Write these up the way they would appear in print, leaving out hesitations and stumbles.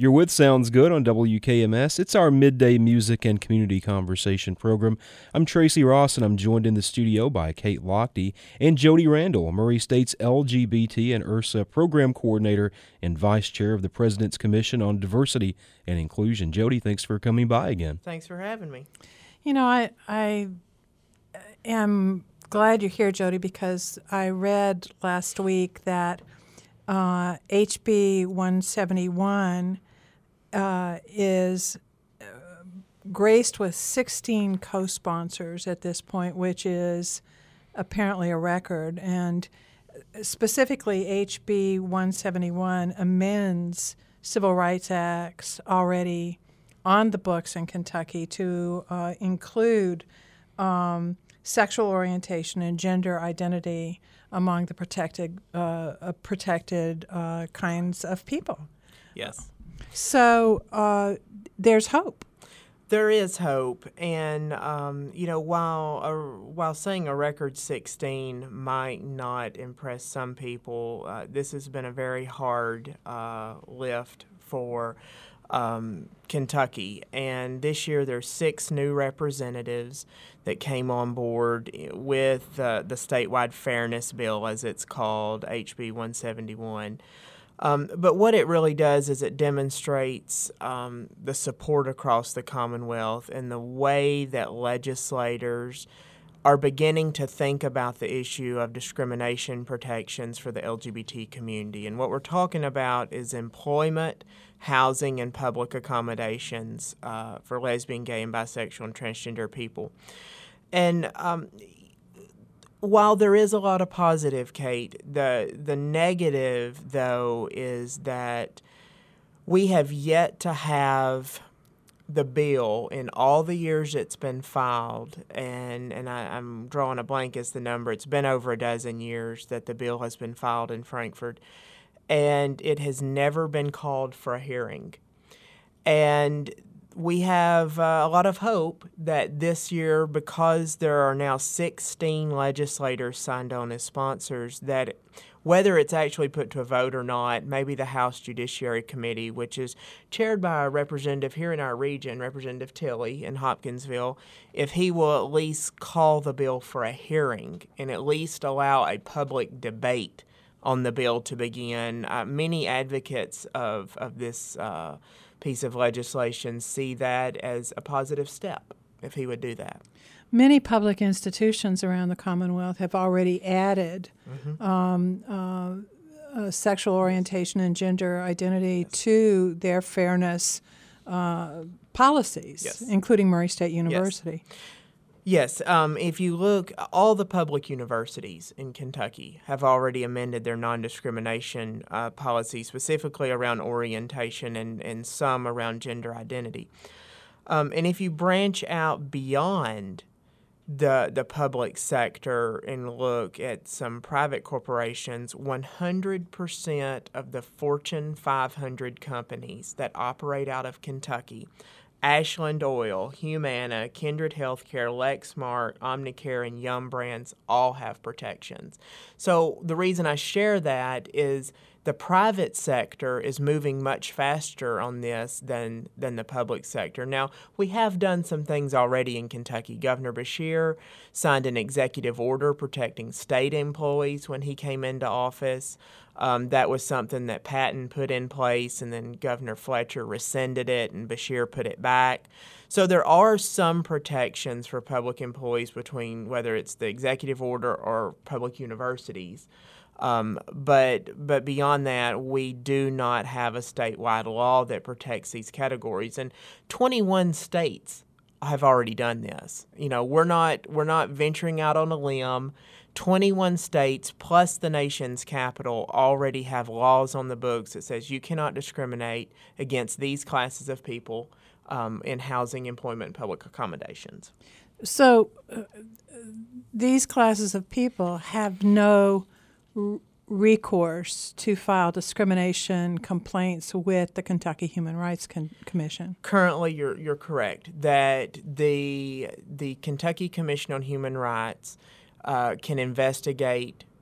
You're with Sounds Good on WKMS. It's our midday music and community conversation program. I'm Tracy Ross, and I'm joined in the studio by Kate Lochte and Jody Randall, Murray State's LGBT and URSA program coordinator and vice chair of the President's Commission on Diversity and Inclusion. Jody, thanks for coming by again. Thanks for having me. You know, I am glad you're here, Jody, because I read last week that HB 171 is graced with 16 co-sponsors at this point, which is apparently a record. And specifically, HB 171 amends civil rights acts already on the books in Kentucky to include sexual orientation and gender identity among the protected kinds of people. Yes. So there's hope. There is hope, and while saying a record 16 might not impress some people, this has been a very hard lift for Kentucky. And this year there's 6 new representatives that came on board with the statewide fairness bill, as it's called, HB 171. But what it really does is it demonstrates the support across the Commonwealth and the way that legislators are beginning to think about the issue of discrimination protections for the LGBT community. And what we're talking about is employment, housing, and public accommodations for lesbian, gay, and bisexual and transgender people. And while there is a lot of positive, Kate, the negative, though, is that we have yet to have the bill in all the years it's been filed, and I'm drawing a blank as the number. It's been over a dozen years that the bill has been filed in Frankfort, and it has never been called for a hearing. And we have a lot of hope that this year, because there are now 16 legislators signed on as sponsors, that whether it's actually put to a vote or not, maybe the House Judiciary Committee, which is chaired by a representative here in our region, Representative Tilley in Hopkinsville, if he will at least call the bill for a hearing and at least allow a public debate on the bill to begin. Many advocates of this piece of legislation see that as a positive step, if he would do that. Many public institutions around the Commonwealth have already added sexual orientation and gender identity to their fairness policies, including Murray State University. Yes, if you look, all the public universities in Kentucky have already amended their non-discrimination policy, specifically around orientation and some around gender identity. And if you branch out beyond the public sector and look at some private corporations, 100% of the Fortune 500 companies that operate out of Kentucky, Ashland Oil, Humana, Kindred Healthcare, Lexmark, Omnicare, and Yum Brands all have protections. So the reason I share that is the private sector is moving much faster on this than the public sector. Now, we have done some things already in Kentucky. Governor Beshear signed an executive order protecting state employees when he came into office. That was something that Patton put in place, and then Governor Fletcher rescinded it, and Beshear put it back. So there are some protections for public employees between whether it's the executive order or public universities. But beyond that, we do not have a statewide law that protects these categories. And 21 states have already done this. You know, we're not venturing out on a limb. 21 states plus the nation's capital already have laws on the books that says you cannot discriminate against these classes of people in housing, employment, and public accommodations. So these classes of people have no recourse to file discrimination complaints with the Kentucky Human Rights Commission. Currently, you're correct that the Kentucky Commission on Human Rights can investigate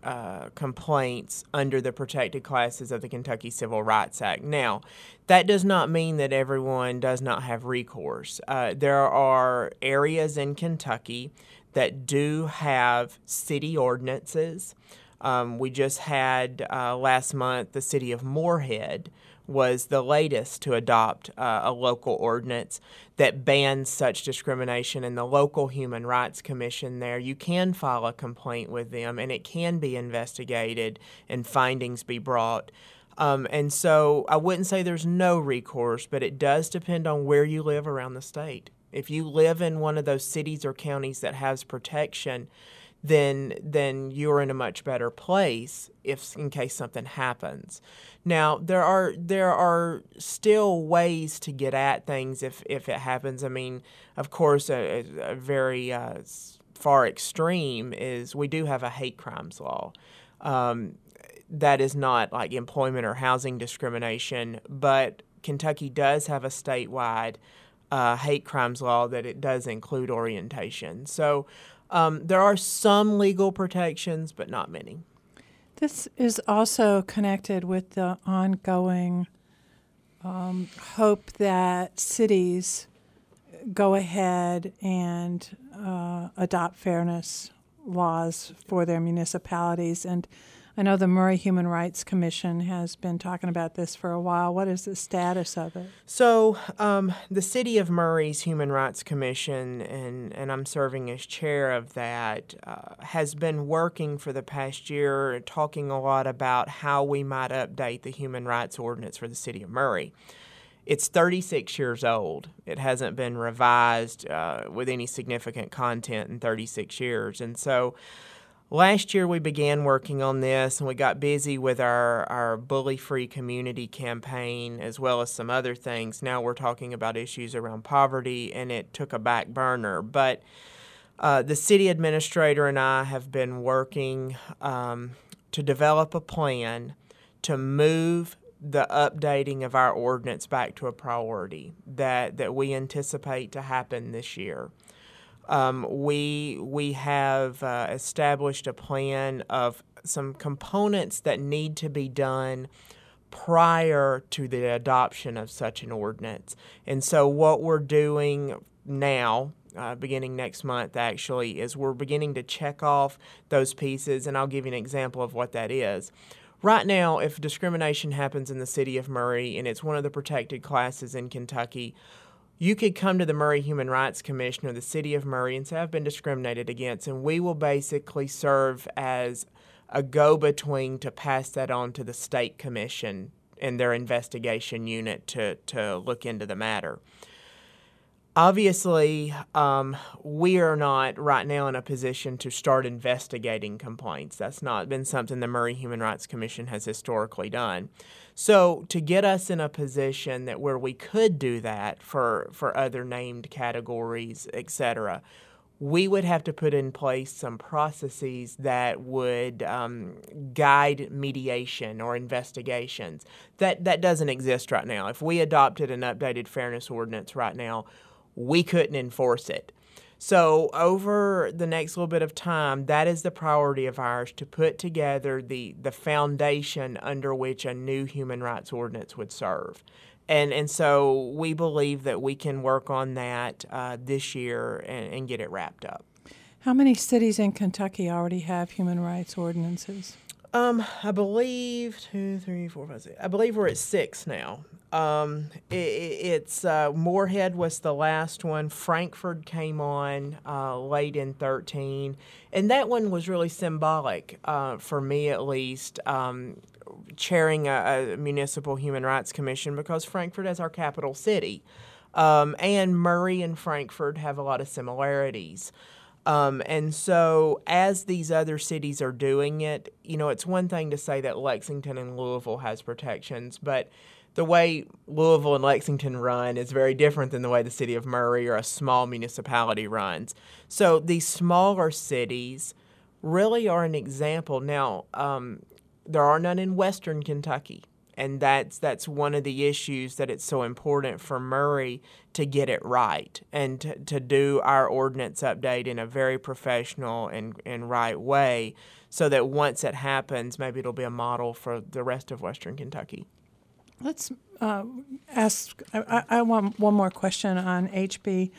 complaints under the protected classes of the Kentucky Civil Rights Act. Now, that does not mean that everyone does not have recourse. There are areas in Kentucky that do have city ordinances. We just had last month the city of Moorhead was the latest to adopt a local ordinance that bans such discrimination. And the local Human Rights Commission there, you can file a complaint with them, and it can be investigated and findings be brought. And so I wouldn't say there's no recourse, but it does depend on where you live around the state. If you live in one of those cities or counties that has protection, then you're in a much better place in case something happens. Now, there are still ways to get at things if it happens. I mean, of course, a very far extreme is we do have a hate crimes law. That is not like employment or housing discrimination, but Kentucky does have a statewide hate crimes law that it does include orientation. So there are some legal protections, but not many. This is also connected with the ongoing hope that cities go ahead and adopt fairness laws for their municipalities. And I know the Murray Human Rights Commission has been talking about this for a while. What is the status of it? So the City of Murray's Human Rights Commission, and I'm serving as chair of that, has been working for the past year, talking a lot about how we might update the Human Rights Ordinance for the City of Murray. It's 36 years old. It hasn't been revised with any significant content in 36 years. And so last year we began working on this, and we got busy with our bully-free community campaign as well as some other things. Now we're talking about issues around poverty, and it took a back burner. But the city administrator and I have been working to develop a plan to move the updating of our ordinance back to a priority that we anticipate to happen this year. We have established a plan of some components that need to be done prior to the adoption of such an ordinance. And so what we're doing now, beginning next month actually, is we're beginning to check off those pieces, and I'll give you an example of what that is. Right now, if discrimination happens in the City of Murray and it's one of the protected classes in Kentucky, you could come to the Murray Human Rights Commission or the City of Murray and say, I've been discriminated against, and we will basically serve as a go-between to pass that on to the state commission and their investigation unit to look into the matter. Obviously, we are not right now in a position to start investigating complaints. That's not been something the Murray Human Rights Commission has historically done. So to get us in a position that where we could do that for other named categories, etc., we would have to put in place some processes that would guide mediation or investigations. That doesn't exist right now. If we adopted an updated fairness ordinance right now, we couldn't enforce it. So over the next little bit of time, that is the priority of ours, to put together the foundation under which a new human rights ordinance would serve. And so we believe that we can work on that this year and get it wrapped up. How many cities in Kentucky already have human rights ordinances? I believe 2, 3, 4, 5, 6. I believe we're at 6 now. It's Moorhead was the last one. Frankfort came on late in 2013, and that one was really symbolic for me, at least, chairing a municipal human rights commission, because Frankfort is our capital city, and Murray and Frankfort have a lot of similarities. And so as these other cities are doing it, it's one thing to say that Lexington and Louisville has protections, but the way Louisville and Lexington run is very different than the way the city of Murray or a small municipality runs. So these smaller cities really are an example. Now, there are none in western Kentucky. And that's one of the issues that it's so important for Murray to get it right and to do our ordinance update in a very professional and right way, so that once it happens, maybe it'll be a model for the rest of Western Kentucky. Let's ask, I want one more question on HB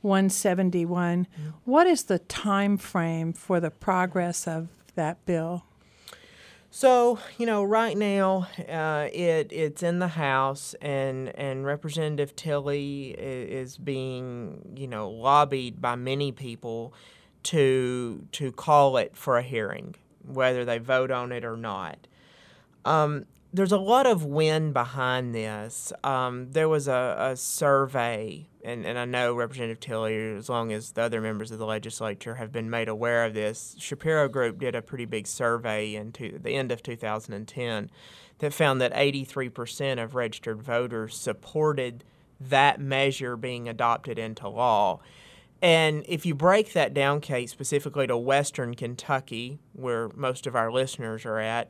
171. Mm-hmm. What is the time frame for the progress of that bill? So, right now it's in the House, and Representative Tilley is being, lobbied by many people to call it for a hearing, whether they vote on it or not. There's a lot of wind behind this. There was a survey, and I know Representative Tilley, as long as the other members of the legislature have been made aware of this, Shapiro Group did a pretty big survey into the end of 2010 that found that 83% of registered voters supported that measure being adopted into law. And if you break that down, Kate, specifically to Western Kentucky, where most of our listeners are at,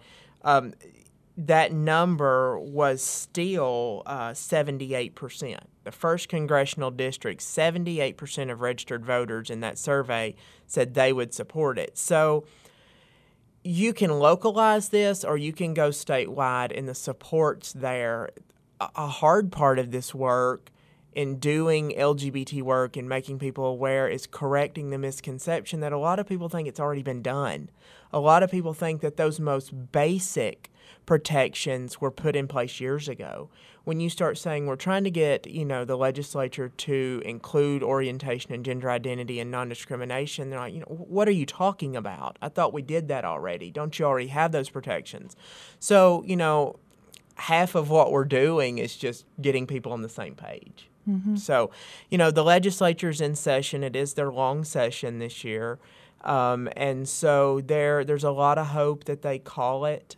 that number was still 78%. The 1st Congressional District, 78% of registered voters in that survey said they would support it. So you can localize this or you can go statewide, and the support's there. A hard part of this work in doing LGBT work and making people aware is correcting the misconception that a lot of people think it's already been done. A lot of people think that those most basic protections were put in place years ago. When you start saying we're trying to get, the legislature to include orientation and gender identity and non-discrimination, they're like, what are you talking about? I thought we did that already. Don't you already have those protections? So, half of what we're doing is just getting people on the same page. Mm-hmm. So, the legislature's in session. It is their long session this year. And so there's a lot of hope that they call it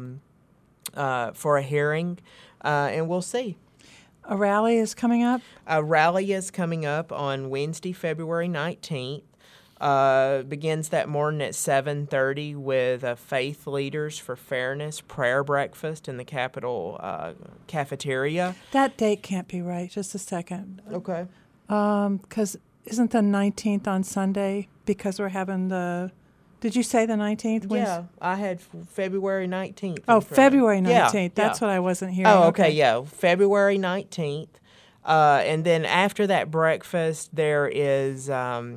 for a hearing, and we'll see. A rally is coming up? A rally is coming up on Wednesday, February 19th. Begins that morning at 7:30 with a Faith Leaders for Fairness prayer breakfast in the Capitol cafeteria. That date can't be right. Just a second. Okay. Because isn't the 19th on Sunday? Because we're having the... Did you say the 19th? Yeah, I had February 19th. Oh, February 19th. Yeah, That's what I wasn't hearing. Oh, okay, yeah. February 19th. And then after that breakfast, there is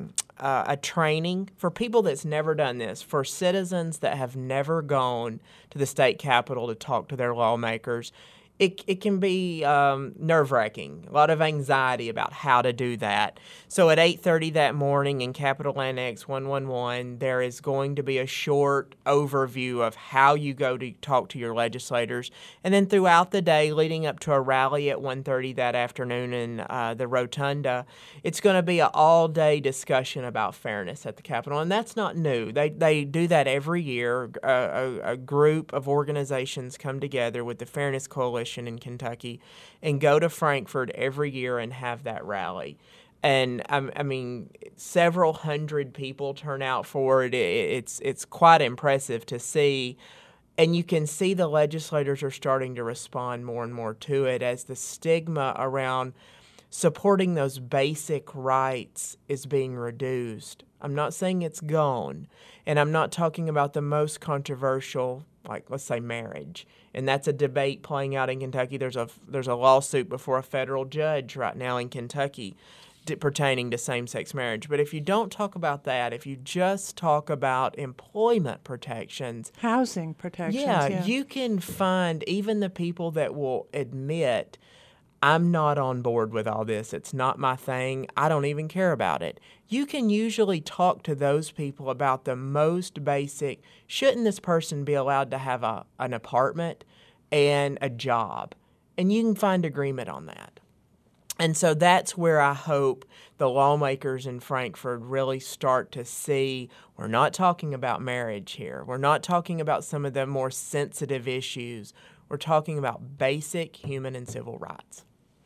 a training for people that's never done this, for citizens that have never gone to the state capitol to talk to their lawmakers. It can be nerve-wracking, a lot of anxiety about how to do that. So at 8:30 that morning in Capitol Annex 111, there is going to be a short overview of how you go to talk to your legislators. And then throughout the day, leading up to a rally at 1:30 that afternoon in the Rotunda, it's going to be an all-day discussion about fairness at the Capitol. And that's not new. They do that every year. A group of organizations come together with the Fairness Coalition in Kentucky and go to Frankfort every year and have that rally. And I mean, several hundred people turn out for it. It's quite impressive to see. And you can see the legislators are starting to respond more and more to it as the stigma around supporting those basic rights is being reduced. I'm not saying it's gone, and I'm not talking about the most controversial, like let's say marriage, and that's a debate playing out in Kentucky. There's a lawsuit before a federal judge right now in Kentucky pertaining to same-sex marriage. But if you don't talk about that, if you just talk about employment protections, housing protections, you can find even the people that will admit, I'm not on board with all this. It's not my thing. I don't even care about it. You can usually talk to those people about the most basic, shouldn't this person be allowed to have an apartment and a job? And you can find agreement on that. And so that's where I hope the lawmakers in Frankfort really start to see we're not talking about marriage here. We're not talking about some of the more sensitive issues. We're talking about basic human and civil rights.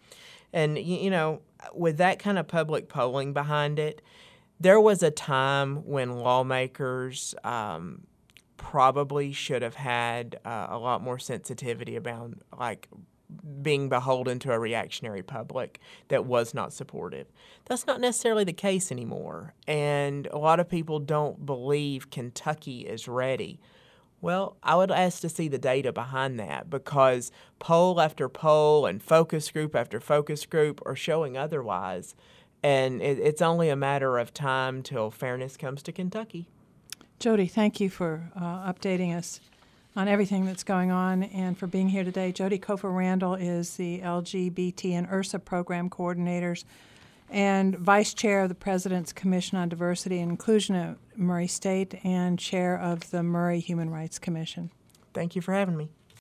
And, with that kind of public polling behind it, there was a time when lawmakers probably should have had a lot more sensitivity about being beholden to a reactionary public that was not supportive. That's not necessarily the case anymore, and a lot of people don't believe Kentucky is ready. Well, I would ask to see the data behind that, because poll after poll and focus group after focus group are showing otherwise, and it's only a matter of time till fairness comes to Kentucky. Jody, thank you for updating us on everything that's going on and for being here today. Jody Kofor-Randall is the LGBT and IRSA program coordinators and vice chair of the President's Commission on Diversity and Inclusion at Murray State and chair of the Murray Human Rights Commission. Thank you for having me.